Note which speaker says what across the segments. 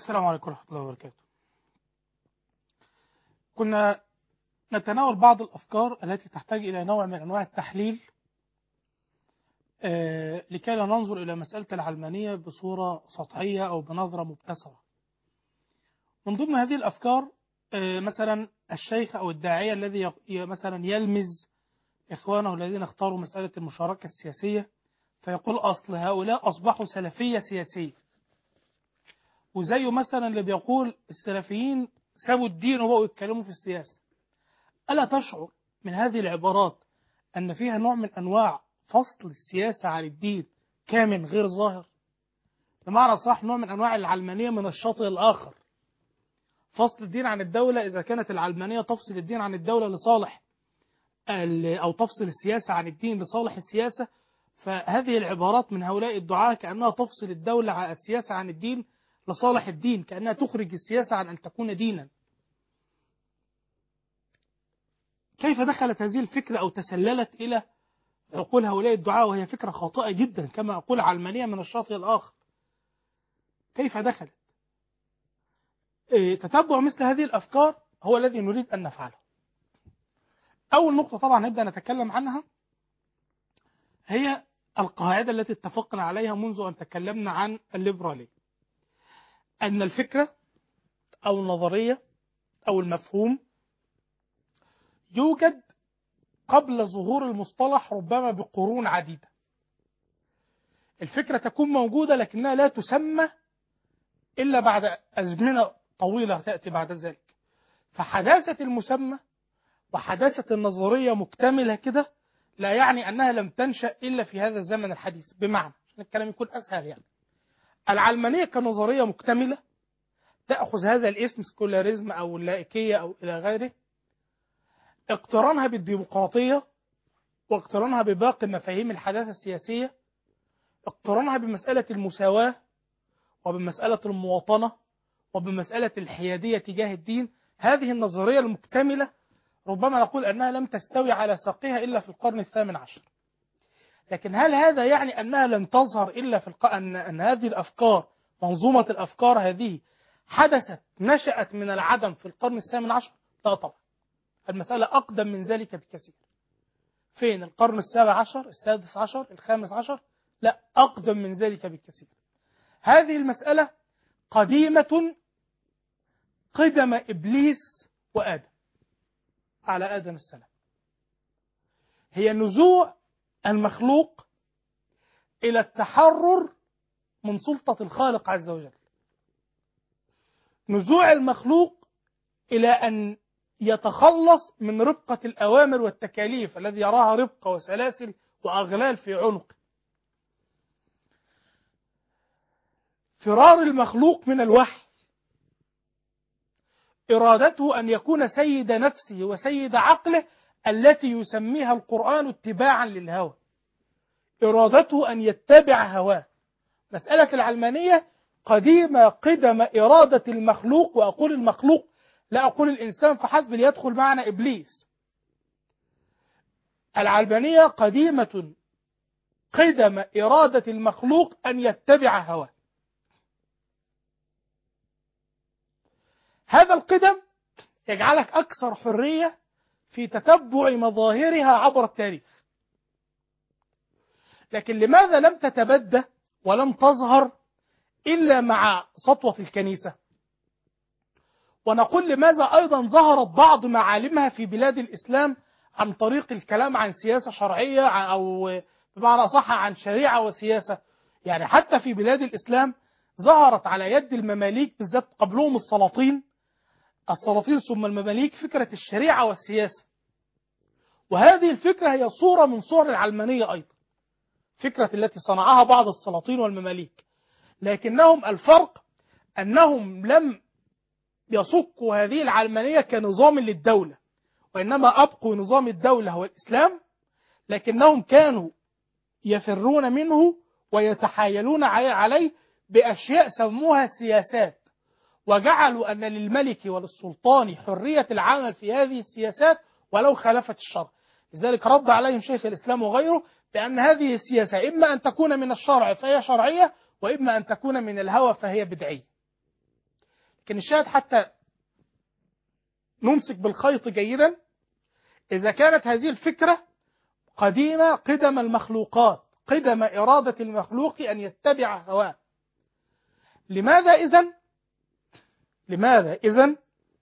Speaker 1: السلام عليكم ورحمة الله وبركاته. كنا نتناول بعض الأفكار التي تحتاج إلى نوع من أنواع التحليل لكي لا ننظر إلى مسألة العلمانية بصورة سطحية أو بنظرة مبتسرة. من ضمن هذه الأفكار مثلا الشيخ أو الداعية الذي مثلا يلمز إخوانه الذين اختاروا مسألة المشاركة السياسية فيقول أصل هؤلاء أصبحوا سلفية سياسية، وزيه مثلا اللي بيقول السلفيين سابوا الدين وبقوا يتكلموا في السياسة. ألا تشعر من هذه العبارات أن فيها نوع من أنواع فصل السياسة عن الدين كامن غير ظاهر؟ بمعنى صح نوع من أنواع العلمانية من الشاطئ الآخر، فصل الدين عن الدولة إذا كانت العلمانية تفصل الدين عن الدولة لصالح أو تفصل السياسة عن الدين لصالح السياسة، فهذه العبارات من هؤلاء الدعاة كأنها تفصل الدولة عن السياسة عن الدين لصالح الدين، كأنها تخرج السياسة عن أن تكون دينا. كيف دخلت هذه الفكرة أو تسللت إلى عقول هؤلاء الدعاة وهي فكرة خاطئة جدا كما أقول علمانية من الشاطئ الآخر؟ كيف دخلت؟ تتبع مثل هذه الأفكار هو الذي نريد أن نفعله. أول نقطة طبعا نبدأ نتكلم عنها هي القاعدة التي اتفقنا عليها منذ أن تكلمنا عن الليبرالية، أن الفكرة أو النظرية أو المفهوم يوجد قبل ظهور المصطلح ربما بقرون عديدة. الفكرة تكون موجودة لكنها لا تسمى إلا بعد أزمنة طويلة تأتي بعد ذلك. فحداثة المسمى وحداثة النظرية مكتملة كده لا يعني أنها لم تنشأ إلا في هذا الزمن الحديث. بمعنى عشان الكلام يكون أسهل، يعني العلمانية كنظرية مكتملة تأخذ هذا الاسم سكولاريزم أو اللائكية أو إلى غيره، اقترانها بالديمقراطية واقترانها بباقي مفاهيم الحداثة السياسية، اقترانها بمسألة المساواة وبمسألة المواطنة وبمسألة الحيادية تجاه الدين. هذه النظرية المكتملة ربما نقول أنها لم تستوي على ساقها إلا في القرن الثامن عشر. لكن هل هذا يعني أنها لم تظهر إلا في أن هذه الأفكار منظومة الأفكار هذه حدثت نشأت من العدم في القرن الثامن عشر؟ لا طبعا، المسألة أقدم من ذلك بكثير. فين القرن السابع عشر، السادس عشر، الخامس عشر؟ لا، أقدم من ذلك بكثير. هذه المسألة قديمة قدم إبليس وآدم على آدم السلام. هي نزوع المخلوق إلى التحرر من سلطة الخالق عز وجل، نزوع المخلوق إلى أن يتخلص من ربقة الأوامر والتكاليف الذي يراها ربقة وسلاسل وأغلال في عنقه، فرار المخلوق من الوحي، إرادته أن يكون سيد نفسه وسيد عقله التي يسميها القرآن اتباعا للهوى، إرادته أن يتبع هواه. مسألة العلمانية قديمة قدم إرادة المخلوق، وأقول المخلوق لا أقول الإنسان فحسب ليدخل معنا إبليس. العلمانية قديمة قدم إرادة المخلوق أن يتبع هواه. هذا القدم يجعلك أكثر حرية في تتبع مظاهرها عبر التاريخ. لكن لماذا لم تتبدى ولم تظهر إلا مع سطوة الكنيسة؟ ونقول لماذا أيضا ظهرت بعض معالمها في بلاد الإسلام عن طريق الكلام عن سياسة شرعية أو بمعنى صح عن شريعة وسياسة؟ يعني حتى في بلاد الإسلام ظهرت على يد المماليك بالذات قبلهم السلاطين ثم المماليك فكرة الشريعة والسياسة، وهذه الفكرة هي صورة من صور العلمانية أيضا، فكرة التي صنعها بعض السلاطين والمماليك. لكنهم الفرق أنهم لم يصكوا هذه العلمانية كنظام للدولة، وإنما أبقوا نظام الدولة هو الإسلام، لكنهم كانوا يفرون منه ويتحايلون عليه بأشياء سموها سياسات، وجعلوا أن للملك وللسلطان حرية العمل في هذه السياسات ولو خالفت الشرع. لذلك رد عليهم شيخ الإسلام وغيره بأن هذه السياسة إما أن تكون من الشرع فهي شرعية، وإما أن تكون من الهوى فهي بدعية. لكن الشاهد حتى نمسك بالخيط جيدا، إذا كانت هذه الفكرة قديمة قدم المخلوقات، قدم إرادة المخلوق أن يتبع هواه، لماذا إذن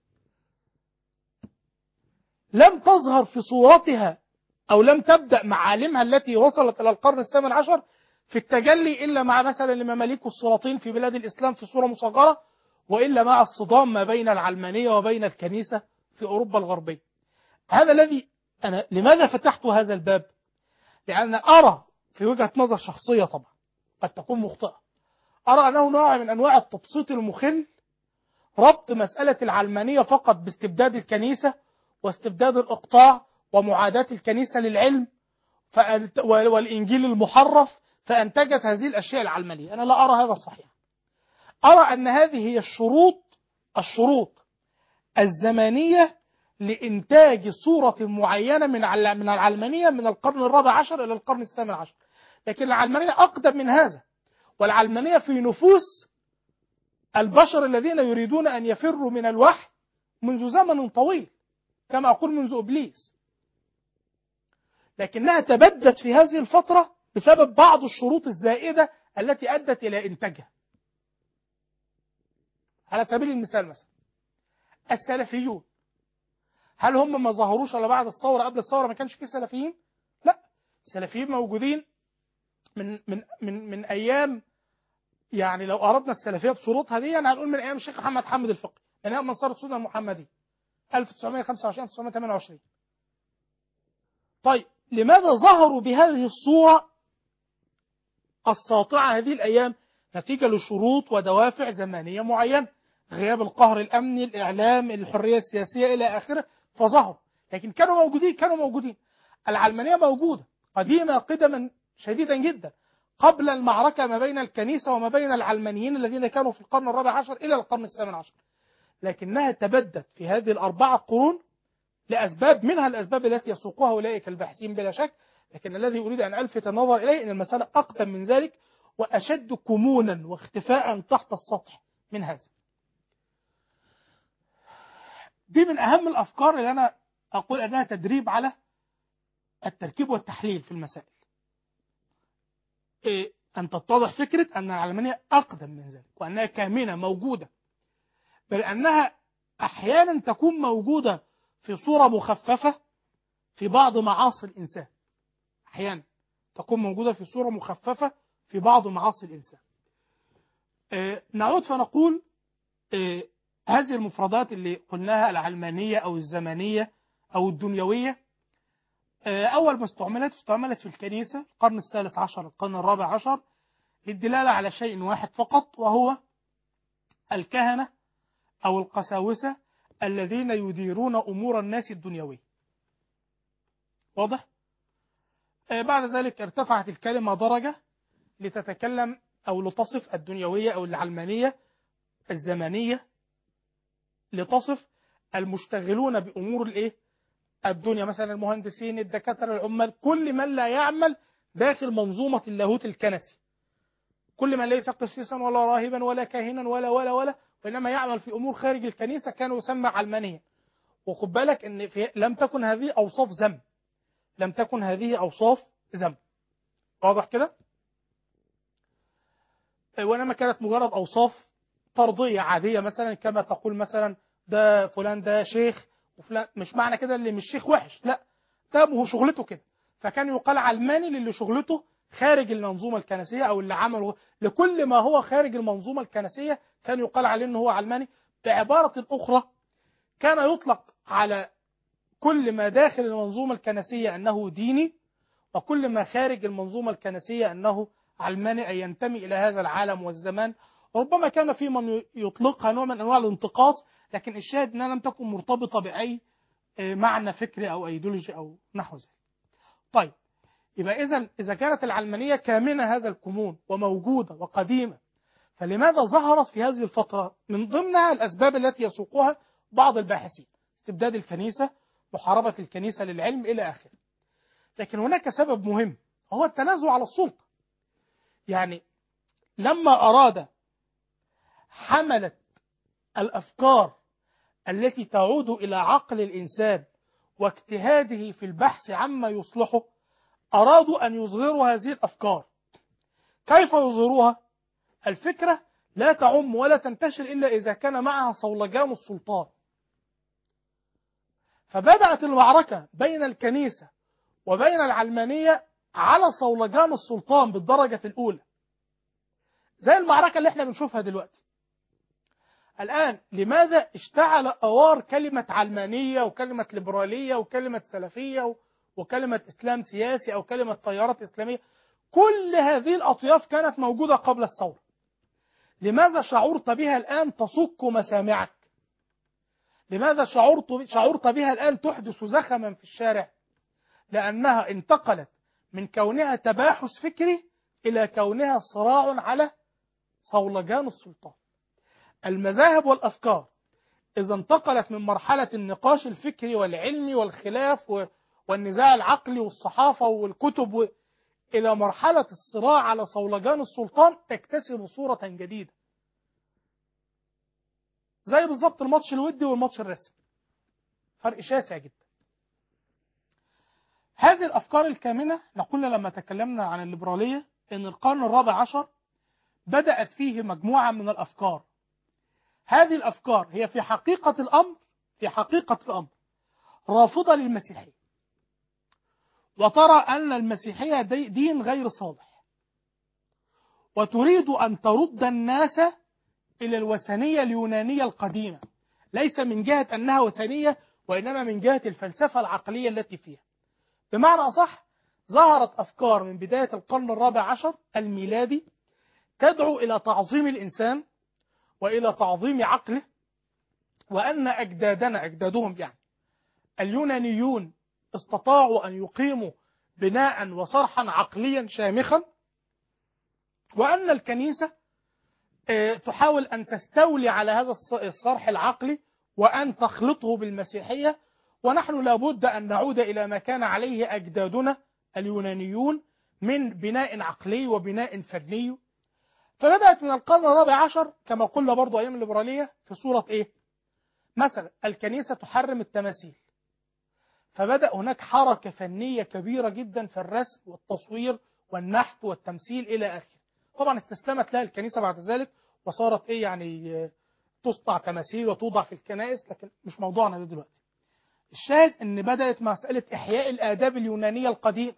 Speaker 1: لم تظهر في صورتها أو لم تبدأ معالمها التي وصلت إلى القرن الثامن عشر في التجلي إلا مع مثلا المماليك والسلاطين في بلاد الإسلام في صورة مصغرة، وإلا مع الصدام ما بين العلمانية وبين الكنيسة في أوروبا الغربية. هذا الذي أنا لماذا فتحت هذا الباب؟ لأن أرى في وجهة نظر شخصية طبعا قد تكون مخطئة، أرى أنه نوع من أنواع التبسيط المخل ربط مسألة العلمانية فقط باستبداد الكنيسة واستبداد الإقطاع ومعاداة الكنيسة للعلم والإنجيل المحرف، فأنتجت هذه الأشياء العلمانية. أنا لا أرى هذا صحيح. أرى أن هذه هي الشروط الزمانية لإنتاج صورة معينة من العلمانية من القرن الرابع عشر إلى القرن الثامن عشر، لكن العلمانية أقدم من هذا، والعلمانية في نفوس البشر الذين يريدون أن يفروا من الوحي منذ زمن طويل، كما أقول منذ إبليس، لكنها تبدت في هذه الفترة بسبب بعض الشروط الزائدة التي أدت إلى إنتاجها. على سبيل المثال مثلا السلفيون، هل هم ما ظهروش إلا بعد الثورة؟ قبل الثورة ما كانش فيه سلفيين؟ لا، السلفيين موجودين من أيام، يعني لو أردنا السلفية بصورتها دي يعني هنقول من أيام الشيخ محمد حامد الفقي، من أيام منصور السنة المحمدي 1925 1928. طيب لماذا ظهروا بهذه الصورة الساطعة هذه الأيام؟ نتيجة لشروط ودوافع زمانية معينة، غياب القهر الأمني، الإعلام، الحرية السياسية إلى آخره، فظهروا. لكن كانوا موجودين. العلمانية موجودة قديمة قدما شديدا جدا قبل المعركة ما بين الكنيسة وما بين العلمانيين الذين كانوا في القرن الرابع عشر إلى القرن الثامن عشر، لكنها تبدت في هذه الأربعة قرون لأسباب، منها الأسباب التي يسوقها أولئك الباحثين بلا شك، لكن الذي أريد أن ألفت النظر إليه أن المسألة أقدم من ذلك وأشد كمونا واختفاء تحت السطح من هذا. دي من أهم الأفكار اللي أنا أقول أنها تدريب على التركيب والتحليل في المسائل. أن تتضح فكرة أن العلمانية أقدم من ذلك وأنها كامنة موجودة، بل أنها أحيانا تكون موجودة في صورة مخففة في بعض معاصي الإنسان. أحيانا تكون موجودة في صورة مخففة في بعض معاصي الإنسان. نعود فنقول هذه المفردات اللي قلناها، العلمانية أو الزمانية أو الدنيوية، أول ما استعملت في الكنيسة القرن الثالث عشر القرن الرابع عشر للدلالة على شيء واحد فقط، وهو الكهنة أو القساوسة الذين يديرون أمور الناس الدنيوية. واضح؟ بعد ذلك ارتفعت الكلمة درجة لتتكلم أو لتصف الدنيوية أو العلمانية الزمانية، لتصف المشتغلون بأمور الدنيا، مثلا المهندسين، الدكاترة، العمال، كل من لا يعمل داخل منظومة اللاهوت الكنسي، كل من ليس قسيسا ولا راهبا ولا كاهنا ولا وإنما يعمل في أمور خارج الكنيسة كانوا يسمى علمانيا. وخد بالك أن لم تكن هذه أوصاف ذم، لم تكن هذه أوصاف ذم. واضح كده؟ وإنما كانت مجرد أوصاف طردية عادية، مثلا كما تقول مثلا ده فلان ده شيخ وفلان، مش معنى كده اللي مش شيخ وحش، لا، ده هو شغلته كده. فكان يقال علماني للي شغلته خارج المنظومة الكنسية، أو اللي عمله لكل ما هو خارج المنظومة الكنسية كان يقال عليه أنه هو علماني. بعبارة أخرى كان يطلق على كل ما داخل المنظومة الكنسية أنه ديني، وكل ما خارج المنظومة الكنسية أنه علماني، أي ينتمي إلى هذا العالم والزمان. ربما كان في من يطلقها نوع من أنواع الانتقاص، لكن الشاهد أنها لم تكن مرتبطة بأي معنى فكري أو أيديولوجي أو نحو ذلك. طيب، يبقى إذا كانت العلمانية كامنة هذا الكمون وموجودة وقديمة، فلماذا ظهرت في هذه الفترة؟ من ضمنها الأسباب التي يسوقها بعض الباحثين: استبداد الكنيسة، محاربة الكنيسة للعلم إلى آخره. لكن هناك سبب مهم، وهو التنازع على السلطة. يعني لما أراد حملة الأفكار التي تعود إلى عقل الإنسان واجتهاده في البحث عما يصلحه، أرادوا أن يظهروا هذه الأفكار. كيف يظهروها؟ الفكرة لا تعم ولا تنتشر إلا إذا كان معها صولجان السلطان. فبدأت المعركة بين الكنيسة وبين العلمانية على صولجان السلطان بالدرجة الأولى، زي المعركة اللي احنا بنشوفها دلوقتي. الآن لماذا اشتعل أوار كلمة علمانية وكلمة ليبرالية وكلمة سلفية وكلمة إسلام سياسي أو كلمة تيارات إسلامية؟ كل هذه الأطياف كانت موجودة قبل الثورة. لماذا شعرت بها الآن تصك مسامعك؟ لماذا شعرت بها الآن تحدث زخما في الشارع؟ لأنها انتقلت من كونها تباحث فكري إلى كونها صراع على صولجان السلطان. المذاهب والأفكار إذا انتقلت من مرحلة النقاش الفكري والعلمي والخلاف والنزاع العقلي والصحافة والكتب إلى مرحلة الصراع على صولجان السلطان، تكتسب صورة جديدة. زي بالضبط الماتش الودي والماتش الرسمي، فرق شاسع جدا. هذه الأفكار الكامنة، نقول لما تكلمنا عن الليبرالية أن القرن الرابع عشر بدأت فيه مجموعة من الأفكار. هذه الأفكار هي في حقيقة الأمر رافضة للمسيحية، وترى أن المسيحية دين غير صالح، وتريد أن ترد الناس إلى الوثنية اليونانية القديمة، ليس من جهة أنها وثنية، وإنما من جهة الفلسفة العقلية التي فيها. بمعنى أصح، ظهرت أفكار من بداية القرن الرابع عشر الميلادي تدعو إلى تعظيم الإنسان وإلى تعظيم عقله، وأن أجدادهم يعني اليونانيون استطاعوا أن يقيموا بناء وصرحا عقليا شامخا، وأن الكنيسة تحاول أن تستولي على هذا الصرح العقلي وأن تخلطه بالمسيحية، ونحن لابد أن نعود إلى ما كان عليه أجدادنا اليونانيون من بناء عقلي وبناء فني. فبدأت من القرن الرابع عشر كما قلنا برضو أيام الليبرالية في صورة إيه؟ مثلا الكنيسة تحرم التماثيل، فبدأ هناك حركة فنية كبيرة جدا في الرسم والتصوير والنحت والتمثيل إلى آخره. طبعا استسلمت لها الكنيسة بعد ذلك وصارت إيه يعني تصنع تماثيل وتوضع في الكنائس، لكن مش موضوعنا ده دلوقتي. الشاهد أن بدأت مسألة إحياء الآداب اليونانية القديمة،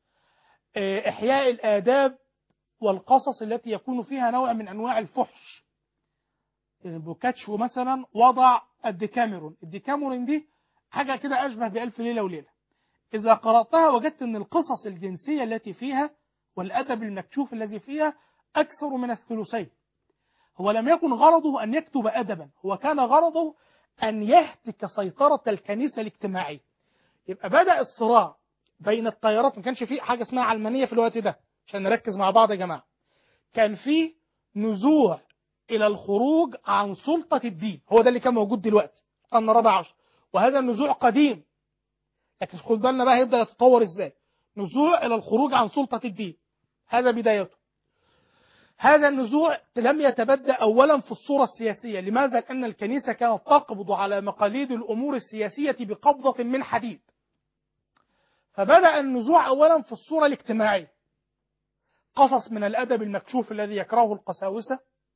Speaker 1: إحياء الآداب والقصص التي يكون فيها نوع من أنواع الفحش. يعني بوكاتشو مثلا وضع الديكاميرون دي حاجة كده أشبه بألف ليلة وليلة. إذا قرأتها وجدت أن القصص الجنسية التي فيها والأدب المكشوف الذي فيها أكثر من الثلثين. هو لم يكن غرضه أن يكتب أدبا، هو كان غرضه أن يهتك سيطرة الكنيسة الاجتماعية. يبقى بدأ الصراع بين التيارات. ما كانش فيه حاجة اسمها علمانية في الوقت ده عشان نركز مع بعض يا جماعة. كان فيه نزوع إلى الخروج عن سلطة الدين، هو ده اللي كان موجود دلوقتي القرن الرابع عشر، وهذا النزوع قديم. لكن خد بالنا بقى هيبدأ يتطور ازاي. نزوع إلى الخروج عن سلطة الدين، هذا بدايته. هذا النزوع لم يتبدأ أولا في الصورة السياسية. لماذا؟ لأن الكنيسة كانت تقبض على مقاليد الأمور السياسية بقبضة من حديد. فبدأ النزوع أولا في الصورة الاجتماعية، قصص من الأدب المكشوف الذي يكرهه القساوسة،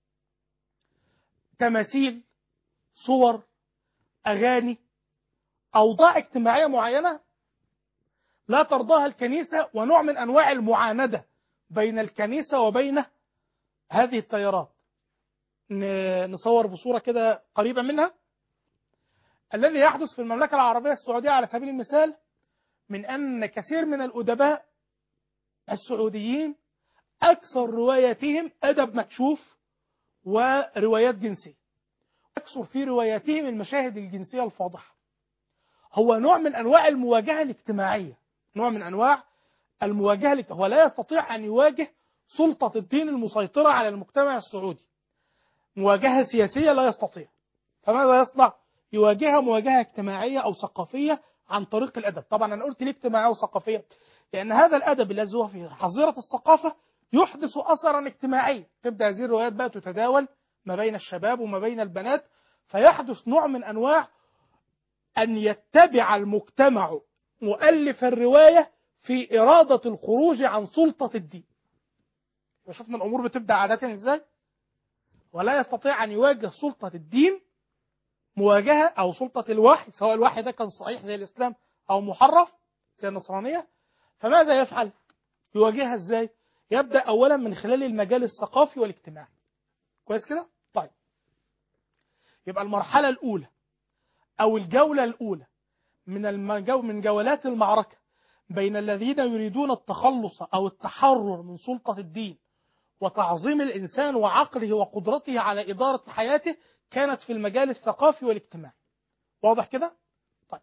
Speaker 1: تماثيل، صور، أغاني، أوضاع اجتماعية معينة لا ترضاها الكنيسة، ونوع من أنواع المعاندة بين الكنيسة وبين هذه التيارات. نصور بصورة كده قريبة منها الذي يحدث في المملكة العربية السعودية على سبيل المثال، من أن كثير من الأدباء السعوديين أكثر رواياتهم أدب مكشوف وروايات جنسية، أكثر في رواياتهم المشاهد الجنسية الفاضحة. هو نوع من أنواع المواجهة الاجتماعية، نوع من أنواع المواجهة الاجتماعية. هو لا يستطيع أن يواجه سلطة الدين المسيطرة على المجتمع السعودي مواجهة سياسية، لا يستطيع. فماذا يصنع؟ يواجهها مواجهة اجتماعية أو ثقافية عن طريق الأدب. طبعا أنا قلت ليه اجتماعية وثقافية؟ لأن هذا الأدب الذي هو في حظيرة الثقافة يحدث أثرا اجتماعيا. تبدأ هذه الروايات بقى تتداول ما بين الشباب وما بين البنات، فيحدث نوع من أنواع أن يتبع المجتمع مؤلف الرواية في إرادة الخروج عن سلطة الدين. وشفنا الأمور بتبدأ عادة إزاي؟ ولا يستطيع أن يواجه سلطة الدين مواجهة، أو سلطة الوحي، سواء الوحي ده كان صحيح زي الإسلام أو محرف زي النصرانية. فماذا يفعل؟ يواجهها إزاي؟ يبدأ أولا من خلال المجال الثقافي والاجتماعي. كويس كده؟ طيب، يبقى المرحلة الأولى أو الجولة الأولى من جولات المعركة بين الذين يريدون التخلص أو التحرر من سلطة الدين وتعظيم الإنسان وعقله وقدرته على إدارة حياته كانت في المجال الثقافي والاجتماعي. واضح كده؟ طيب،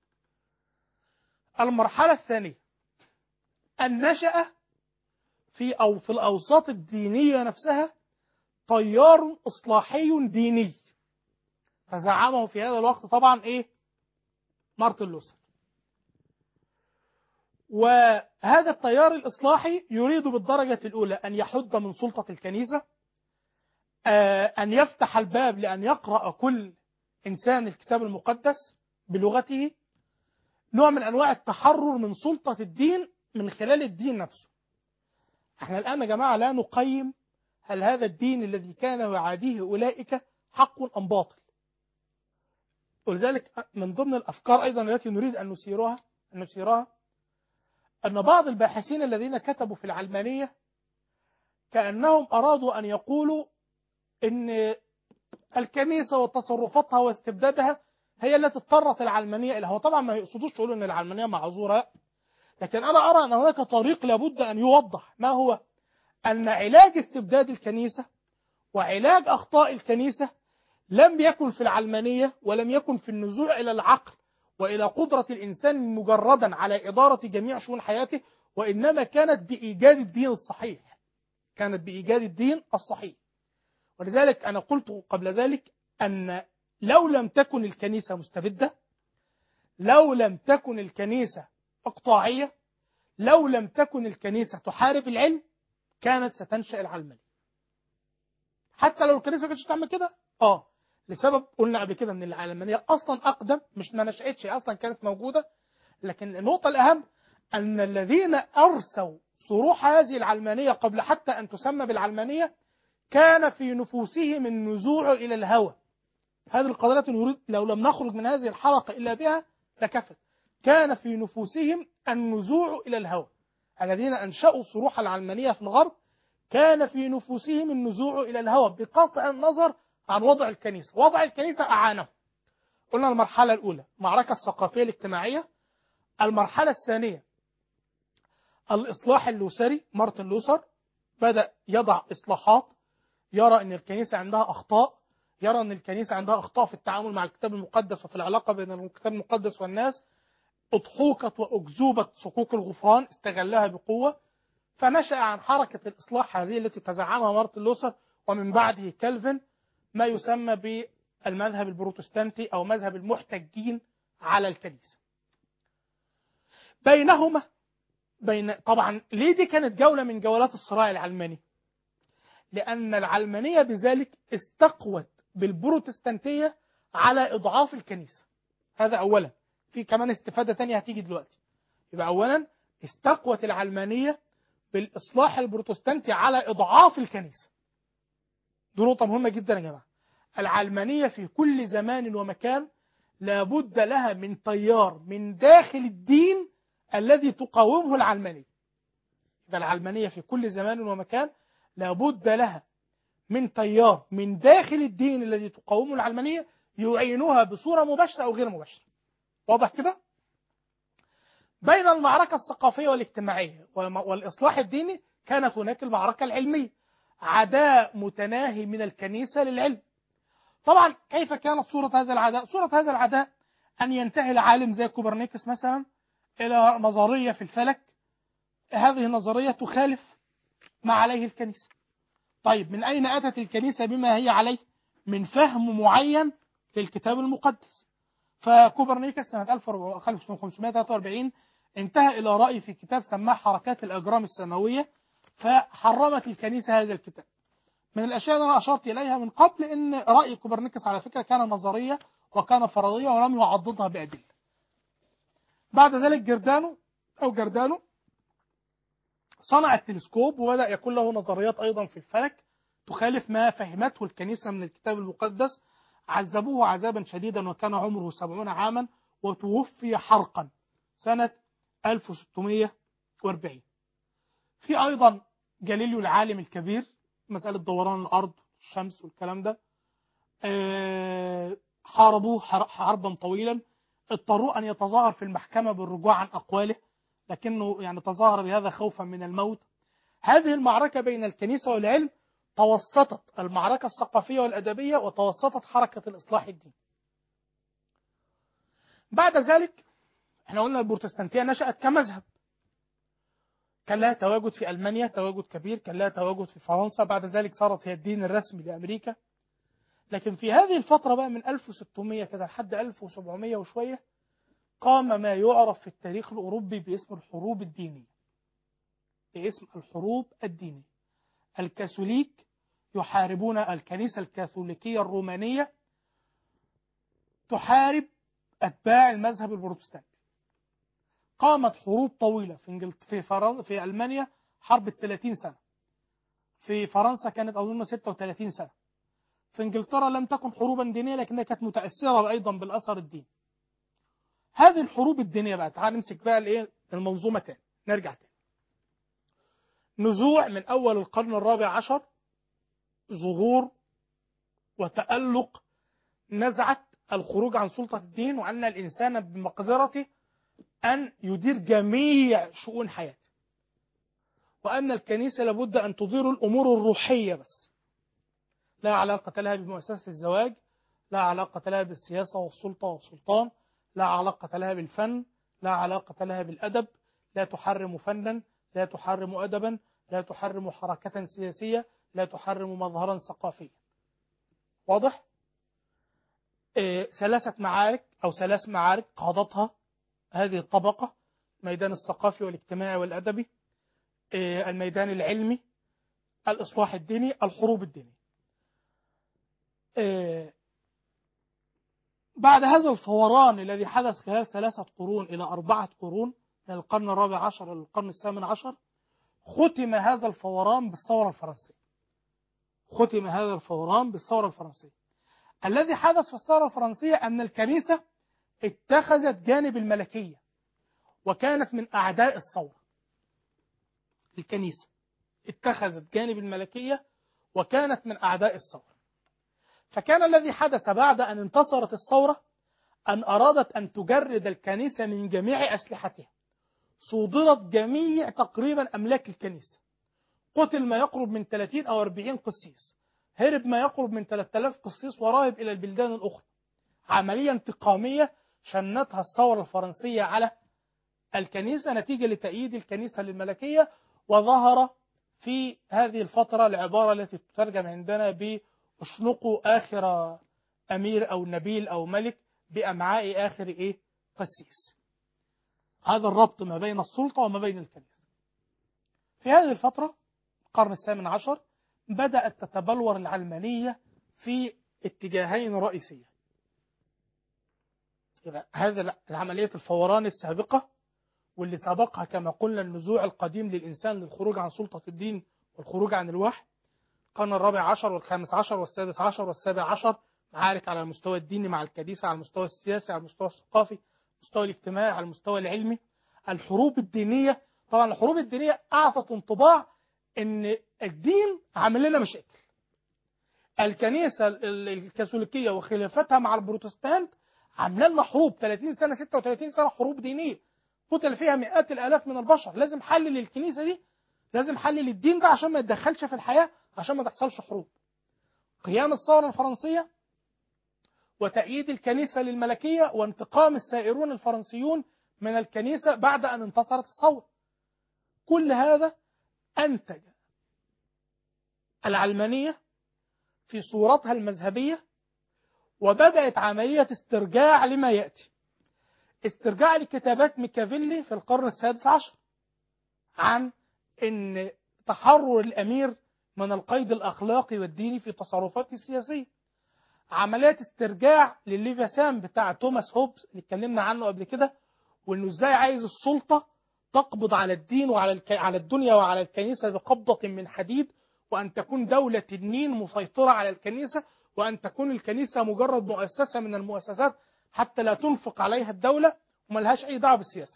Speaker 1: المرحلة الثانية أن نشأ في الأوساط الدينية نفسها تيار إصلاحي ديني، فزعمه في هذا الوقت طبعا مارتن لوثر. وهذا التيار الإصلاحي يريد بالدرجة الأولى أن يحد من سلطة الكنيسة، أن يفتح الباب لأن يقرأ كل إنسان الكتاب المقدس بلغته، نوع من أنواع التحرر من سلطة الدين من خلال الدين نفسه. احنا الآن يا جماعة لا نقيم هل هذا الدين الذي كان يعاديه أولئك حق أم باطل. ولذلك من ضمن الأفكار أيضا التي نريد أن نسيرها أن بعض الباحثين الذين كتبوا في العلمانية كأنهم أرادوا أن يقولوا إن الكنيسة وتصرفاتها واستبدادها هي التي اضطرت العلمانية إلى. هو طبعا ما يقصدوش يقولوا أن العلمانية معذورة، لكن أنا أرى أن هناك طريق لابد أن يوضح، ما هو أن علاج استبداد الكنيسة وعلاج أخطاء الكنيسة لم يكن في العلمانية، ولم يكن في النزوع إلى العقل وإلى قدرة الإنسان مجردا على إدارة جميع شؤون حياته، وإنما كانت بإيجاد الدين الصحيح. كانت بإيجاد الدين الصحيح. ولذلك أنا قلت قبل ذلك أن لو لم تكن الكنيسة مستبدة، لو لم تكن الكنيسة إقطاعية، لو لم تكن الكنيسة تحارب العلم، كانت ستنشأ العلمانية. حتى لو الكنيسة ما كانتش تعمل كده، لسبب قلنا قبل كده ان العلمانية اصلا اقدم، مش ما نشأتش، اصلا كانت موجودة. لكن النقطة الاهم ان الذين ارسوا صروح هذه العلمانية قبل حتى ان تسمى بالعلمانية كان في نفوسهم النزوع الى الهوى. هذه القضية التي نريد لو لم نخرج من هذه الحلقة الا بها لكفت. كان في نفوسهم النزوع الى الهوى. الذين انشأوا صروح العلمانية في الغرب كان في نفوسهم النزوع الى الهوى، بقطع النظر عن وضع الكنيسة. وضع الكنيسة أعانه. قلنا المرحلة الأولى المعركة الثقافية الاجتماعية. المرحلة الثانية الإصلاح اللوثري. مارتن لوثر بدأ يضع إصلاحات، يرى أن الكنيسة عندها أخطاء، يرى أن الكنيسة عندها أخطاء في التعامل مع الكتاب المقدس وفي العلاقة بين الكتاب المقدس والناس، أضحوكة وأكذوبة صكوك الغفران استغلها بقوة. فنشأ عن حركة الإصلاح هذه التي تزعمها مارتن لوثر ومن بعده كالفن ما يسمى بالمذهب البروتستانتي أو مذهب المحتجين على الكنيسة. بينهما طبعا ليه دي كانت جولة من جولات الصراع العلماني؟ لأن العلمانية بذلك استقوت بالبروتستانتية على إضعاف الكنيسة. هذا أولا. في كمان استفادة تانية هتيجي دلوقتي. يبقى أولا استقوت العلمانية بالإصلاح البروتستانتي على إضعاف الكنيسة. دي نقطة مهمة جدا يا جماعة. العلمانية في كل زمان ومكان لابد لها من تيار من داخل الدين الذي تقاومه العلمانية. يبقى العلمانية في كل زمان ومكان لابد لها من تيار من داخل الدين الذي تقاومه العلمانية يعينها بصورة مباشرة أو غير مباشرة. واضح كده؟ بين المعركة الثقافية والاجتماعية والإصلاح الديني كانت هناك المعركة العلمية. عداء متناهي من الكنيسة للعلم. طبعا كيف كانت صورة هذا العداء؟ صورة هذا العداء أن ينتهي العالم زي كوبرنيكوس مثلا إلى نظرية في الفلك، هذه النظرية تخالف ما عليه الكنيسة. طيب من أين أتت الكنيسة بما هي عليه؟ من فهم معين للكتاب المقدس. فكوبرنيكوس سنة 1543 انتهى إلى رأي في كتاب سماه حركات الأجرام السماوية، فحرمت الكنيسة هذا الكتاب. من الأشياء اللي أنا أشرت إليها من قبل إن رأي كوبرنيكوس على فكرة كان نظرية وكان فرضية ولم يعضدها بأدلة. بعد ذلك جردانو صنع التلسكوب وبدأ يكون له نظريات أيضا في الفلك تخالف ما فهمته الكنيسة من الكتاب المقدس. عذبوه عذابا شديدا وكان عمره 70 عاما وتوفي حرقا سنة 1640. في أيضا جاليليو العالم الكبير، مسألة دوران الأرض الشمس والكلام ده، حاربوه حربا طويلا، اضطروا أن يتظاهر في المحكمة بالرجوع عن أقواله، لكنه يعني تظاهر بهذا خوفا من الموت. هذه المعركة بين الكنيسة والعلم توسطت المعركة الثقافية والأدبية وتوسطت حركة الإصلاح الديني. بعد ذلك احنا قلنا البروتستانتية نشأت كمذهب، كان لها تواجد في ألمانيا تواجد كبير، كان لها تواجد في فرنسا، بعد ذلك صارت هي الدين الرسمي لأمريكا. لكن في هذه الفترة بقى من 1600 كده لحد 1700 وشوية قام ما يعرف في التاريخ الأوروبي باسم الحروب الدينية. باسم الحروب الدينية. الكاثوليك يحاربون الكنيسة الكاثوليكية الرومانية، تحارب أتباع المذهب البروتستانتي. قامت حروب طويلة في ألمانيا حرب 30 سنة، في فرنسا كانت أظن 36 سنة، في إنجلترا لم تكن حروبا دينية لكنها كانت متأثرة أيضا بالأثر الديني. هذه الحروب الدينية بقى تعال نمسك بقى المنظومة تاني، نرجع تاني. نزوع من أول القرن الرابع عشر، ظهور وتألق نزعة الخروج عن سلطة الدين، وأن الإنسان بمقدرته أن يدير جميع شؤون حياته، وأن الكنيسة لابد أن تدير الأمور الروحية بس، لا علاقة لها بمؤسسة الزواج، لا علاقة لها بالسياسة والسلطة والسلطان، لا علاقة لها بالفن، لا علاقة لها بالأدب، لا تحرم فنا، لا تحرم أدبا، لا تحرم حركة سياسية، لا تحرم مظهرا ثقافيا. واضح؟ ثلاث معارك قادتها هذه الطبقة: الميدان الثقافي والاجتماعي والأدبي، الميدان العلمي، الإصلاح الديني، الحروب الدينية. بعد هذا الفوران الذي حدث خلال 3 قرون إلى 4 قرون من القرن الرابع عشر إلى القرن الثامن عشر، ختم هذا الفوران بالثورة الفرنسية. ختم هذا الفوران بالثورة الفرنسية. الذي حدث في الثورة الفرنسية أن الكنيسة اتخذت جانب الملكية وكانت من أعداء الثورة. الكنيسة اتخذت جانب الملكية وكانت من أعداء الثورة. فكان الذي حدث بعد أن انتصرت الثورة أن أرادت أن تجرد الكنيسة من جميع أسلحتها. صودرت جميع تقريبا أملاك الكنيسة. قتل ما يقرب من 30 أو 40 قسيس. هرب ما يقرب من 3000 قسيس وراهب إلى البلدان الأخرى. عملية انتقامية شنتها الثورة الفرنسية على الكنيسة نتيجة لتأييد الكنيسة للملكية. وظهر في هذه الفترة العبارة التي تترجم عندنا باشنقوا آخر أمير أو نبيل أو ملك بأمعاء آخر قسيس. هذا الربط ما بين السلطة وما بين الكنيسة. في هذه الفترة القرن الثامن عشر بدأت تتبلور العلمانية في اتجاهين رئيسيين. هذا العملية الفوران السابقة واللي سبقها كما قلنا النزوع القديم للإنسان للخروج عن سلطة الدين والخروج عن الوحي. القرن الرابع عشر والخامس عشر والسادس عشر والسابع عشر معارك على المستوى الديني مع الكنيسة، على المستوى السياسي، على المستوى الثقافي، على المستوى الاجتماعي، على المستوى العلمي. الحروب الدينية، طبعا الحروب الدينية أعطت انطباع أن الدين عامل لنا مشاكل. الكنيسة الكاثوليكية وخلافتها مع البروتستانت عامله لنا حروب 30 سنة 36 سنة حروب دينية قتل فيها مئات الآلاف من البشر. لازم حل للكنيسة دي، لازم حل للدين ده عشان ما يتدخلش في الحياة، عشان ما تحصلش حروب. قيام الثورة الفرنسية وتأييد الكنيسة للملكية وانتقام الثائرون الفرنسيون من الكنيسة بعد أن انتصرت الثورة، كل هذا أنتج العلمانية في صورتها المذهبية. وبدأت عملية استرجاع لما يأتي، استرجاع لكتابات ميكافيلي في القرن السادس عشر عن أن تحرر الأمير من القيد الأخلاقي والديني في تصرفاته السياسية. عمليات استرجاع للليفياسان بتاع توماس هوبز اللي اتكلمنا عنه قبل كده، وإنه إزاي عايز السلطة تقبض على الدين وعلى على الدنيا وعلى الكنيسة بقبضة من حديد، وأن تكون دولة النين مسيطرة على الكنيسة، وأن تكون الكنيسة مجرد مؤسسة من المؤسسات حتى لا تنفق عليها الدولة وملهاش أي دعوة بالسياسة.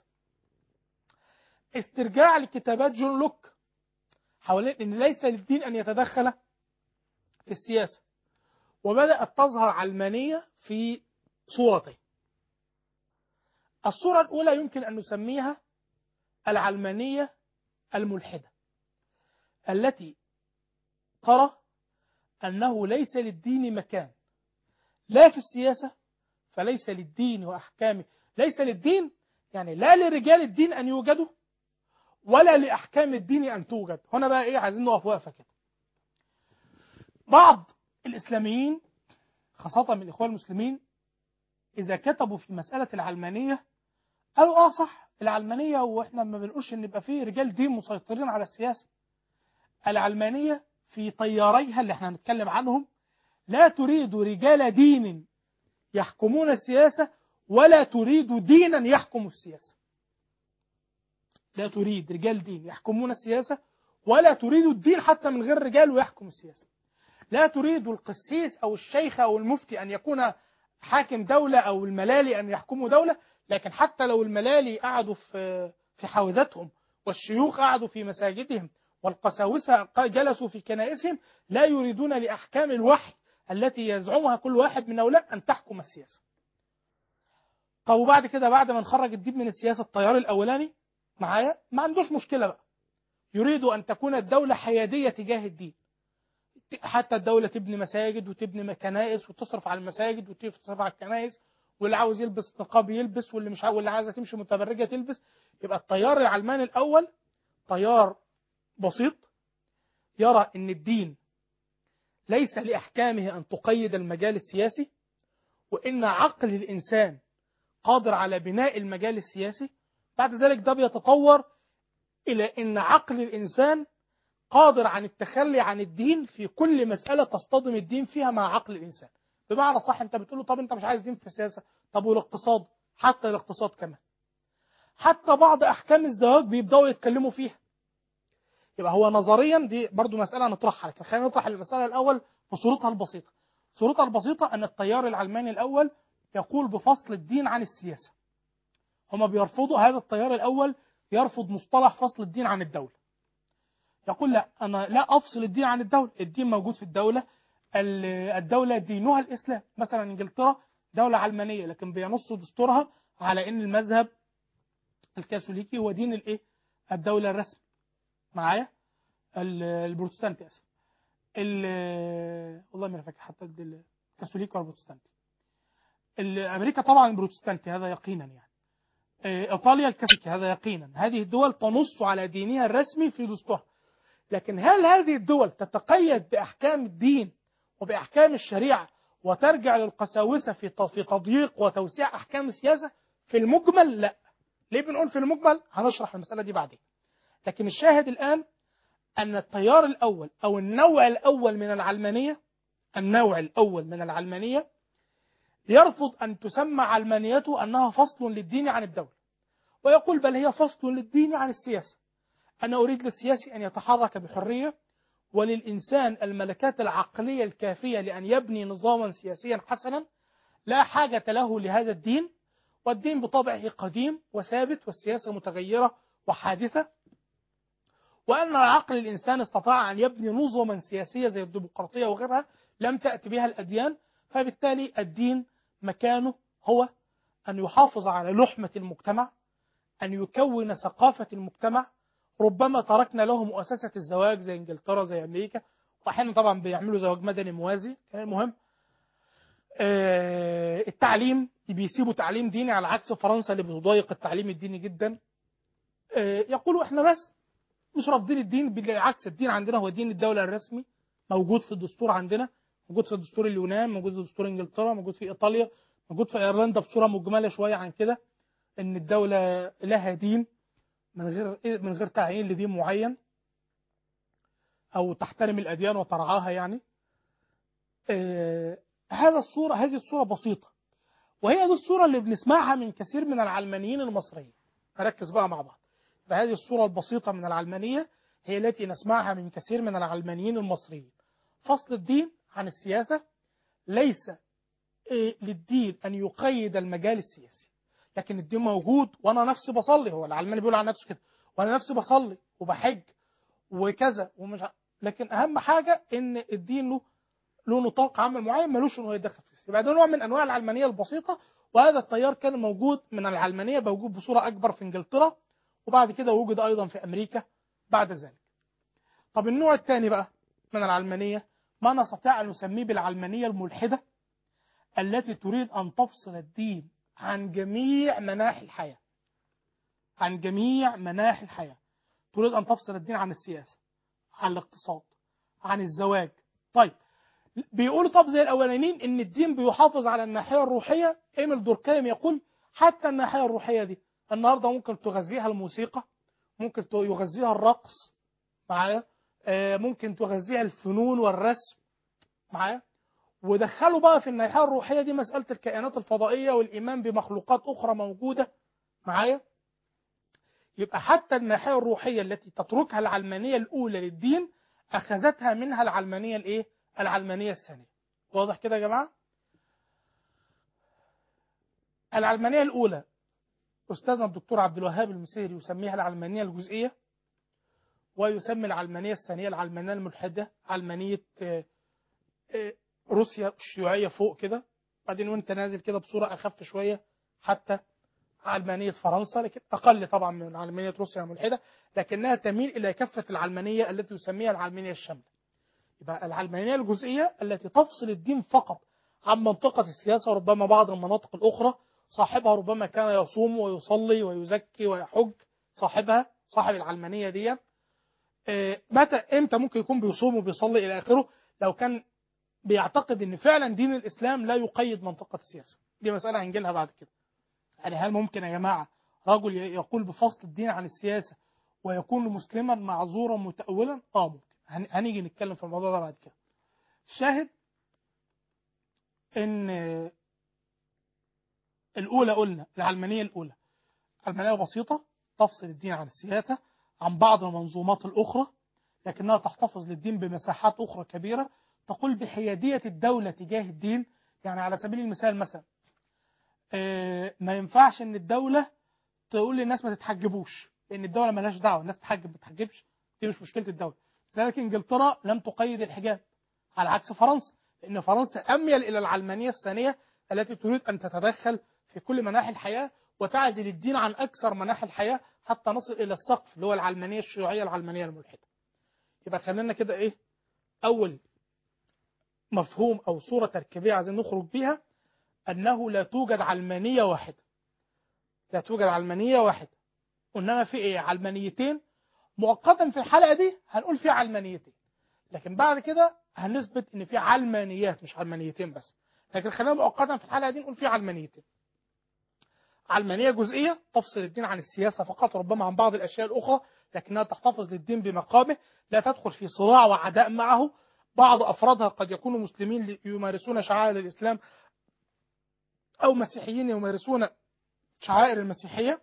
Speaker 1: استرجاع لكتابات جون لوك حوالين أن ليس للدين أن يتدخل في السياسة، وبدأت تظهر علمانية في صورتين. الصورة الأولى يمكن أن نسميها العلمانية الملحدة، التي ترى أنه ليس للدين مكان لا في السياسة، فليس للدين وأحكامه، ليس للدين يعني لا لرجال الدين أن يوجدوا ولا لأحكام الدين أن توجد. هنا بقى إيه، عايزين نقف وقفة كده. بعض الإسلاميين خاصة من الإخوان المسلمين إذا كتبوا في مسألة العلمانية قالوا صح العلمانية، وإحنا ما بنقولش إن يبقى فيه رجال دين مسيطرين على السياسة. العلمانية في طياريها اللي احنا هنتكلم عنهم لا تريد رجال دين يحكمون السياسة، ولا تريد دينا يحكم السياسة. لا تريد رجال دين يحكمون السياسة، ولا تريد الدين حتى من غير رجال ويحكم السياسة. لا تريد القسيس أو الشيخ أو المفتي أن يكون حاكم دولة أو الملالي أن يحكموا دولة، لكن حتى لو الملالي قعدوا في حوزتهم والشيوخ قعدوا في مساجدهم والقساوسة جلسوا في كنائسهم، لا يريدون لأحكام الوحي التي يزعمها كل واحد من هؤلاء أن تحكم السياسة. طب وبعد كده، بعد ما نخرج الدين من السياسة، التيار الأولاني معايا ما عندوش مشكلة بقى، يريد أن تكون الدولة حيادية تجاه الدين، حتى الدولة تبني مساجد وتبني كنائس وتصرف على المساجد وتصرف على الكنائس، واللي عاوز يلبس نقاب يلبس، واللي مش واللي عايزة تمشي متبرجة تلبس. يبقى التيار العلماني الأول تيار بسيط يرى أن الدين ليس لأحكامه أن تقيد المجال السياسي، وإن عقل الإنسان قادر على بناء المجال السياسي. بعد ذلك ده بيتطور إلى أن عقل الإنسان قادر عن التخلي عن الدين في كل مسألة تصطدم الدين فيها مع عقل الإنسان. بمعنى صح، أنت بتقول له طب أنت مش عايز دين في السياسة، طب والاقتصاد، حتى الاقتصاد كمان، حتى بعض أحكام الزواج بيبدأوا يتكلموا فيها. يبقى هو نظريا دي برضو مسألة نطرحها، لكن خلينا نطرح المسألة الأول بصورتها البسيطة. صورتها البسيطة أن التيار العلماني الأول يقول بفصل الدين عن السياسة. هما بيرفضوا، هذا التيار الأول يرفض مصطلح فصل الدين عن الدولة. يقول لا، أنا لا أفصل الدين عن الدولة، الدين موجود في الدولة، الدولة دينها الإسلام. مثلا إنجلترا دولة علمانية لكن بينص دستورها على أن المذهب الكاثوليكي هو دين الإيه؟ الدولة الرسمي. معايا؟ البروتستانتي أسف. والله ما فاكر حتى الكاثوليكي ولا البروتستانتي. أمريكا طبعا البروتستانتي هذا يقينا يعني. إيطاليا الكاثوليكي هذا يقينا. هذه الدول تنص على دينها الرسمي في دستورها. لكن هل هذه الدول تتقيد بأحكام الدين وبأحكام الشريعة وترجع للقساوسة في تضييق وتوسيع أحكام السياسة؟ في المجمل لا. ليه بنقول في المجمل؟ هنشرح المسألة دي بعدين. لكن الشاهد الآن أن التيار الأول أو النوع الأول من العلمانية يرفض أن تسمى علمانيته أنها فصل للدين عن الدولة، ويقول بل هي فصل للدين عن السياسة. أنا أريد للسياسي أن يتحرك بحرية، وللإنسان الملكات العقلية الكافية لأن يبني نظاما سياسيا حسنا، لا حاجة له لهذا الدين، والدين بطبعه قديم وثابت والسياسة متغيرة وحادثة، وأن عقل الإنسان استطاع أن يبني نظما سياسية زي الديمقراطية وغيرها لم تأتي بها الأديان. فبالتالي الدين مكانه هو أن يحافظ على لحمة المجتمع، أن يكون ثقافة المجتمع. ربما تركنا له مؤسسة الزواج زي إنجلترا زي أمريكا، وأحيانا طبعا بيعملوا زواج مدني موازي. المهم التعليم بيسيبوا تعليم ديني، على عكس فرنسا اللي بتضايق التعليم الديني جدا. يقولوا إحنا بس مش رافضين الدين، بالعكس الدين عندنا هو دين الدولة الرسمي، موجود في الدستور عندنا، موجود في دستور اليونان، موجود في دستور إنجلترا، موجود في إيطاليا، موجود في إيرلندا بصورة مجملة شوية عن كده، إن الدولة لها دين من غير تعيين لدين معين. أو تحترم الأديان وترعاها يعني. هذه الصورة بسيطة، وهي دي الصورة اللي بنسمعها من كثير من العلمانيين المصريين. نركز بقى مع بعض. فهذه الصورة البسيطة من العلمانية هي التي نسمعها من كثير من العلمانيين المصريين. فصل الدين عن السياسة، ليس للدين أن يقيد المجال السياسي، لكن الدين موجود. وأنا نفسي بصلي، هو العلماني بيقول عن نفسه كده، وأنا نفسي بصلي وبحج وكذا ومش لكن أهم حاجة إن الدين له نطاق عمل معين، ملوش إنه يتدخل فيه. يبقى ده نوع من أنواع العلمانية البسيطة، وهذا التيار كان موجود من العلمانية، موجود بصورة أكبر في إنجلترا، وبعد كده وجد أيضا في أمريكا بعد ذلك. طب النوع الثاني بقى من العلمانية، ما نستطيع أن نسميه بالعلمانية الملحدة، التي تريد أن تفصل الدين عن جميع مناحي الحياة. عن جميع مناحي الحياة. تريد أن تفصل الدين عن السياسة، عن الاقتصاد، عن الزواج. طيب بيقولوا طب زي الأولانيين إن الدين بيحافظ على الناحية الروحية. إيميل دوركهايم يقول حتى الناحية الروحية دي النهاردة ممكن تغذيها الموسيقى، ممكن يغذيها الرقص معايا، ممكن تغذيها الفنون والرسم معايا. ودخلوا بقى في الناحية الروحية دي مسألة الكائنات الفضائية والإيمان بمخلوقات أخرى موجودة معايا. يبقى حتى الناحية الروحية التي تتركها العلمانية الأولى للدين أخذتها منها العلمانية الإيه؟ العلمانية الثانية. واضح كده يا جماعة؟ العلمانية الأولى أستاذنا الدكتور عبد الوهاب المسيري يسميها العلمانية الجزئية، ويسمي العلمانية الثانية العلمانية الملحدة، علمانية روسيا الشيوعية فوق كده، بعدين وانت نازل كده بصورة أخف شوية حتى علمانية فرنسا، لكن أقل طبعا من علمانية روسيا الملحدة، لكنها تميل إلى كافة العلمانية التي يسميها العلمانية الشاملة. يبقى العلمانية الجزئية التي تفصل الدين فقط عن منطقة السياسة وربما بعض المناطق الأخرى. صاحبها ربما كان يصوم ويصلي ويزكي ويحج، صاحب العلمانية دي امتى ممكن يكون بيصوم وبيصلي إلى آخره؟ لو كان بيعتقد ان فعلا دين الاسلام لا يقيد منطقه السياسه. دي مساله هنجيلها بعد كده. يعني هل ممكن يا جماعه رجل يقول بفصل الدين عن السياسه ويكون مسلما معذورا متأولا؟ ممكن. هنيجي نتكلم في الموضوع ده بعد كده. الشاهد ان الاولى قلنا العلمانيه الاولى علمانيه بسيطه تفصل الدين عن السياسه عن بعض المنظومات الاخرى، لكنها تحتفظ للدين بمساحات اخرى كبيره، تقول بحياديه الدوله تجاه الدين. يعني على سبيل المثال مثلا ما ينفعش ان الدوله تقول للناس ما تتحجبوش، لان الدوله مالهاش دعوه، الناس تحجب ما تحجبش دي مش مشكله الدوله. لذلك انجلترا لم تقيد الحجاب على عكس فرنسا، لان فرنسا اميل الى العلمانيه الثانيه التي تريد ان تتدخل في كل مناحي الحياه وتعزل الدين عن اكثر مناحي الحياه حتى نصل الى السقف اللي هو العلمانيه الشيوعيه العلمانيه الملحده. يبقى خلينا كده ايه اول مفهوم او صوره تركيبيه عايزين نخرج بيها، أنه لا توجد علمانية واحدة. لا توجد علمانية واحدة، وإنما في إيه؟ علمانيتين. مؤقتا في الحلقة دي هنقول في علمانيتين، لكن بعد كده هنثبت إن في علمانيات مش علمانيتين بس. لكن خلينا مؤقتا في الحلقة دي نقول في علمانيتين. علمانية جزئية تفصل الدين عن السياسة فقط، ربما عن بعض الأشياء الأخرى، لكنها تحتفظ للدين بمقامه، لا تدخل في صراع وعداء معه. بعض أفرادها قد يكونوا مسلمين يمارسون شعائر الإسلام، أو مسيحيين يمارسون شعائر المسيحية.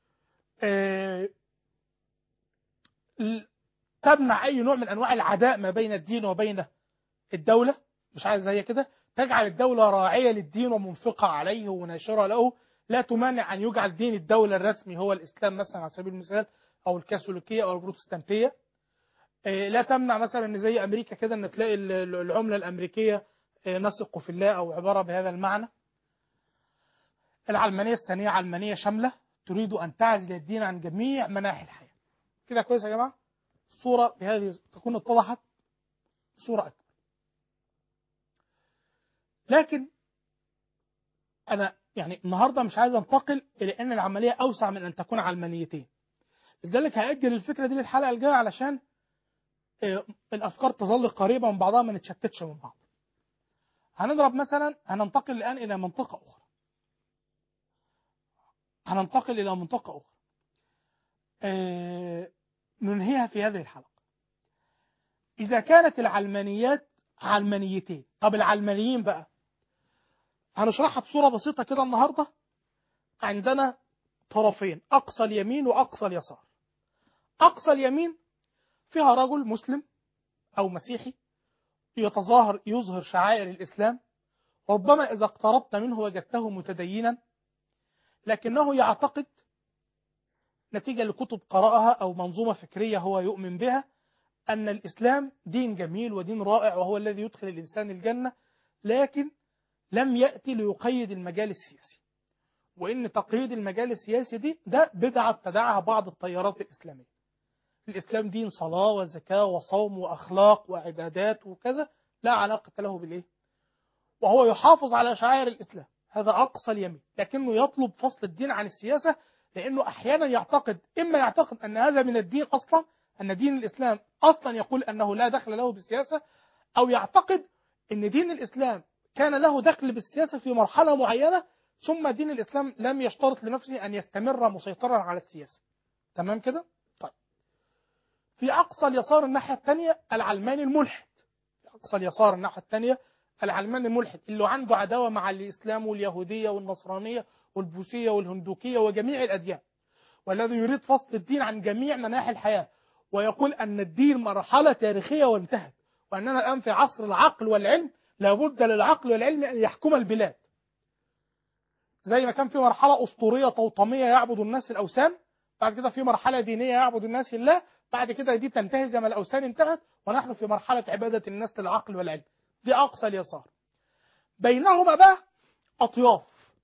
Speaker 1: تمنع أي نوع من أنواع العداء ما بين الدين وبين الدولة، مش عايز زي كده. تجعل الدولة راعية للدين ومنفقة عليه وناشرة له، لا تمانع أن يجعل دين الدولة الرسمي هو الإسلام مثلا على سبيل المثال، أو الكاثوليكية أو البروتستانتية. لا تمنع مثلا أن زي أمريكا كده أن تلاقي العملة الأمريكية نثق في الله أو عبارة بهذا المعنى. العلمانية الثانية علمانية شاملة تريد أن تعزل الدين عن جميع مناحي الحياة. كده كويس يا جماعة؟ الصورة بهذه تكون اتضحت صورة أكبر. لكن أنا يعني النهاردة مش عايز أنتقل إلى أن العملية أوسع من أن تكون علمانيتين، لذلك هأجل الفكرة دي للحلقة الجاية علشان الأفكار تظل قريبة من بعضها ما نتشتتش من بعض. هنضرب مثلا، هننتقل الآن إلى منطقة أخرى. ننهيها في هذه الحلقة. إذا كانت العلمانيات علمانيتين، طب العلمانيين بقى هنشرحها بصورة بسيطة كده النهاردة. عندنا طرفين، أقصى اليمين وأقصى اليسار. أقصى اليمين فيها رجل مسلم أو مسيحي يظهر شعائر الإسلام، ربما إذا اقتربت منه وجدته متدينا، لكنه يعتقد نتيجة لكتب قرأها أو منظومة فكرية هو يؤمن بها أن الإسلام دين جميل ودين رائع وهو الذي يدخل الإنسان الجنة، لكن لم يأتي ليقيد المجال السياسي، وإن تقييد المجال السياسي ده بدعة ابتدعها بعض التيارات الإسلامية. الإسلام دين صلاة وزكاة وصوم وأخلاق وعبادات وكذا، لا علاقة له بالإيه، وهو يحافظ على شعائر الإسلام. هذا أقصى اليمين، لكنه يطلب فصل الدين عن السياسة، لأنه أحيانا إما يعتقد أن هذا من الدين أصلا، أن دين الإسلام أصلا يقول أنه لا دخل له بالسياسة، أو يعتقد أن دين الإسلام كان له دخل بالسياسة في مرحلة معينة، ثم دين الإسلام لم يشترط لنفسه أن يستمر مسيطرا على السياسة. تمام كده؟ طيب، في أقصى اليسار الناحية الثانية العلماني الملحد. في أقصى اليسار الناحية الثانية العلماني الملحد، اللي عنده عداوة مع الإسلام واليهودية والنصرانية والبوذية والهندوكية وجميع الأديان، والذي يريد فصل الدين عن جميع مناحي الحياة، ويقول أن الدين مرحلة تاريخية وانتهت، وأننا الآن في عصر العقل والعلم، لابد للعقل والعلم أن يحكم البلاد. زي ما كان في مرحلة أسطورية توطمية يعبد الناس الأوثان، بعد كده في مرحلة دينية يعبد الناس الله، بعد كده دي تنتهي زي ما الأوثان انتهت، ونحن في مرحلة عبادة الناس للعقل والعلم. دي أقصى اليسار. بينهما بقى أطياف،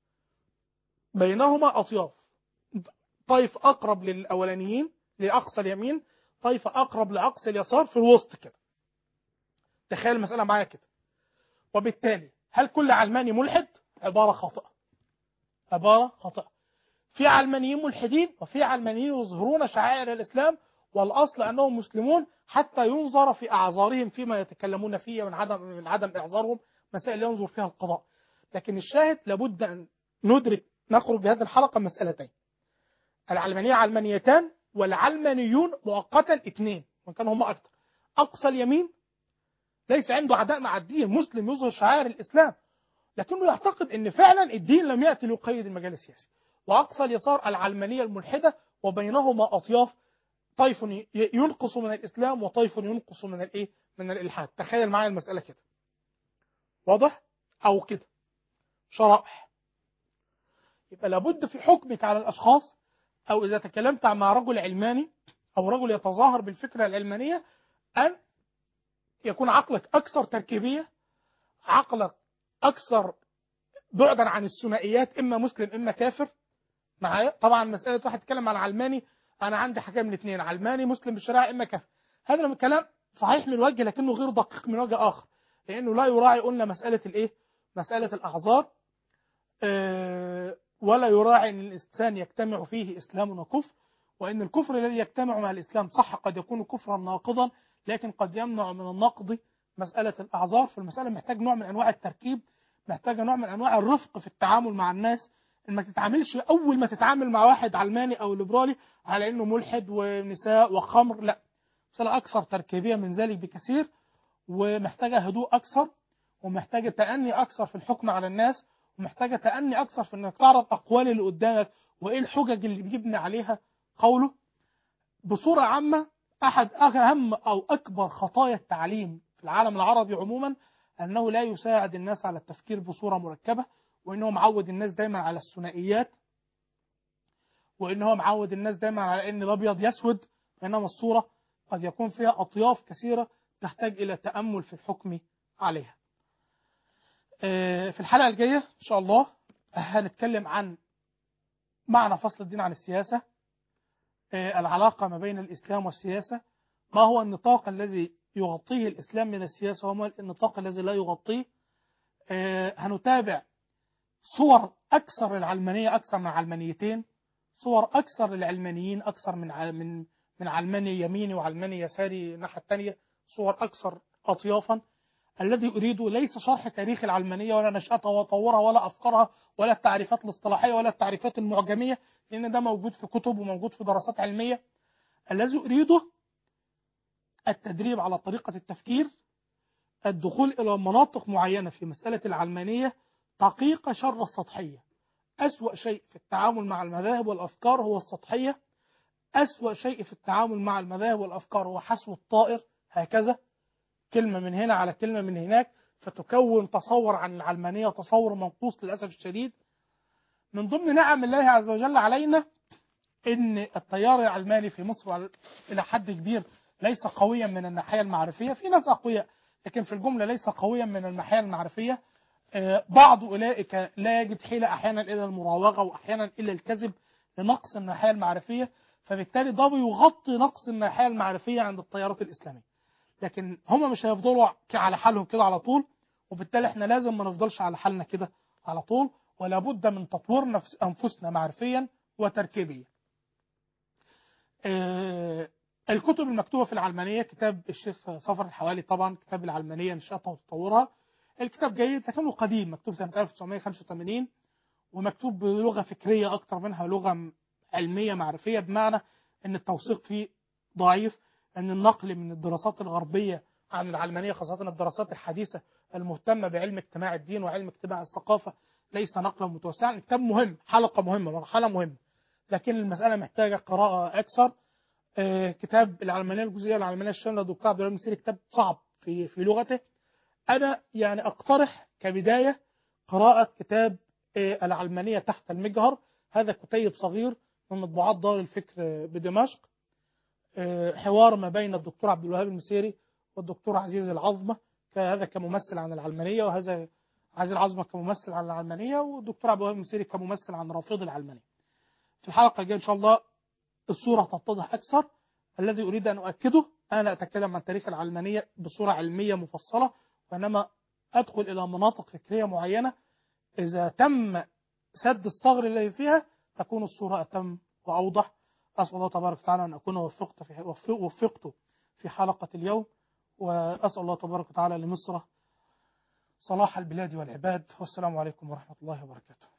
Speaker 1: بينهما أطياف، طيف أقرب للأولانيين لأقصى اليمين، طيف أقرب لأقصى اليسار، في الوسط كده. تخيل المسألة معايا كده. وبالتالي هل كل علماني ملحد؟ عبارة خاطئة، عبارة خاطئة. في علمانيين ملحدين وفي علمانيين يظهرون شعائر الإسلام، والأصل أنهم مسلمون حتى ينظر في أعذارهم فيما يتكلمون فيه، من عدم إعذارهم مسائل ينظر فيها القضاء. لكن الشاهد لابد أن نخرج بهذه الحلقة مسألتين: العلمانية علمانيتان، والعلمانيون مؤقتا اثنين، وإن كانوا هم أكثر. أقصى اليمين ليس عنده عداء مع الدين، مسلم يظهر شعائر الإسلام، لكنه يعتقد أن فعلا الدين لم يأتي ليقيد المجال السياسي. وأقصى اليسار العلمانية الملحدة، وبينهما أطياف، طيف ينقص من الإسلام وطيف ينقص من الإيه؟ من الإلحاد. تخيل معايا المسألة كده، واضح؟ أو كده شرائح. يبقى لابد في حكمك على الأشخاص، أو إذا تكلمت مع رجل علماني أو رجل يتظاهر بالفكرة العلمانية، أن يكون عقلك أكثر تركيبية، عقلك أكثر بعدا عن الثنائيات، إما مسلم إما كافر. معايا؟ طبعا مسألة واحد يتكلم عن علماني، أنا عندي حاجة من الاثنين: علماني مسلم بالشريعة إما كافر. هذا الكلام صحيح من وجه، لكنه غير دقيق من وجه آخر، لأنه لا يراعي، قلنا، مسألة الإيه؟ مسألة الأعذار، ولا يراعي أن الإنسان يجتمع فيه إسلام وكفر، وأن الكفر الذي يجتمع مع الإسلام صح قد يكون كفرا ناقضا، لكن قد يمنع من النقض مسألة الأعذار. فالمسألة محتاج نوع من أنواع التركيب، محتاجة نوع من أنواع الرفق في التعامل مع الناس. ما تتعاملش أول ما تتعامل مع واحد علماني أو ليبرالي على أنه ملحد ونساء وخمر، لا، مسألة أكثر تركيبية من ذلك بكثير، ومحتاجة هدوء أكثر، ومحتاجة تأني أكثر في الحكم على الناس، ومحتاجة تأني أكثر في أنك تعرف أقوال اللي قدامك وإيه الحجج اللي بيبني عليها قوله. بصورة عامة، أحد أهم أو أكبر خطايا التعليم في العالم العربي عموما أنه لا يساعد الناس على التفكير بصورة مركبة، وأنه معود الناس دايما على الثنائيات، وأنه معود الناس دايما على أن الأبيض يسود، بينما الصورة قد يكون فيها أطياف كثيرة تحتاج إلى تأمل في الحكم عليها. في الحلقة الجاية إن شاء الله هنتكلم عن معنى فصل الدين عن السياسة، العلاقة ما بين الإسلام والسياسة، ما هو النطاق الذي يغطيه الإسلام من السياسة وما النطاق الذي لا يغطيه. هنتابع صور أكثر للعلمانية أكثر من علمانيتين، صور أكثر للعلمانيين أكثر من علماني يميني وعلماني يساري الناحية الثانية، صور أكثر أطيافا. الذي أريده ليس شرح تاريخ العلمانية ولا نشأتها وطورها ولا أفكارها ولا التعريفات الاصطلاحية ولا التعريفات المعجمية، لأن ده موجود في كتب وموجود في دراسات علمية. الذي أريده التدريب على طريقة التفكير، الدخول إلى مناطق معينة في مسألة العلمانية، تقيق شر السطحية. أسوأ شيء في التعامل مع المذاهب والأفكار هو السطحية. أسوأ شيء في التعامل مع المذاهب والأفكار هو حسو الطائر هكذا، كلمة من هنا على كلمة من هناك، فتكون تصور عن العلمانية تصور منقوص للأسف الشديد. من ضمن نعم الله عز وجل علينا إن التيار العلماني في مصر إلى حد كبير ليس قويا من الناحية المعرفية، في ناس أقوياء لكن في الجملة ليس قويا من الناحية المعرفية. بعض أولئك لا يجد حيلة أحيانا إلى المراوغة وأحيانا إلى الكذب لنقص الناحية المعرفية، فبالتالي ده بيغطي نقص الناحية المعرفية عند التيارات الإسلامية. لكن هم مش هيفضلوا على حالهم كده على طول، وبالتالي احنا لازم ما نفضلش على حالنا كده على طول، ولا بد من تطوير أنفسنا معرفيا وتركيبيا. الكتب المكتوبة في العلمانية، كتاب الشيخ صفر الحوالي طبعا، كتاب العلمانية نشأتها وتطورها، الكتاب جيد لكنه قديم، مكتوب سنة 1985 ومكتوب بلغة فكرية أكتر منها لغة علمية معرفية، بمعنى أن التوثيق فيه ضعيف، أن النقل من الدراسات الغربية عن العلمانية خاصة الدراسات الحديثة المهتمة بعلم اجتماع الدين وعلم اجتماع الثقافة ليس نقلا متوسعا. الكتاب مهم، حلقة مهمة، مرحلة مهمة، لكن المسألة محتاجة قراءة أكثر. كتاب العلمانية الجزئية العلمانية الشاملة دكتور عبد الوهاب المسيري كتاب صعب في لغته. أنا يعني أقترح كبداية قراءة كتاب العلمانية تحت المجهر، هذا كتيب صغير من مطبوعات دار الفكر بدمشق، حوار ما بين الدكتور عبد الوهاب المسيري والدكتور عزيز العظمة، هذا كممثل عن العلمانية، وهذا عزيز العظمة كممثل عن العلمانية، والدكتور عبد الوهاب المسيري كممثل عن رافض العلمانية. في الحلقة الجاية إن شاء الله الصورة تتضح أكثر. الذي أريد أن أؤكده، أنا أتكلم عن تاريخ العلمانية بصورة علمية مفصلة، وإنما أدخل إلى مناطق فكرية معينة، إذا تم سد الثغر الذي فيها تكون الصورة أتم وأوضح. أسأل الله تبارك وتعالى أن أكون وفقت في حلقة اليوم، وأسأل الله تبارك وتعالى لمصر صلاح البلاد والعباد. والسلام عليكم ورحمة الله وبركاته.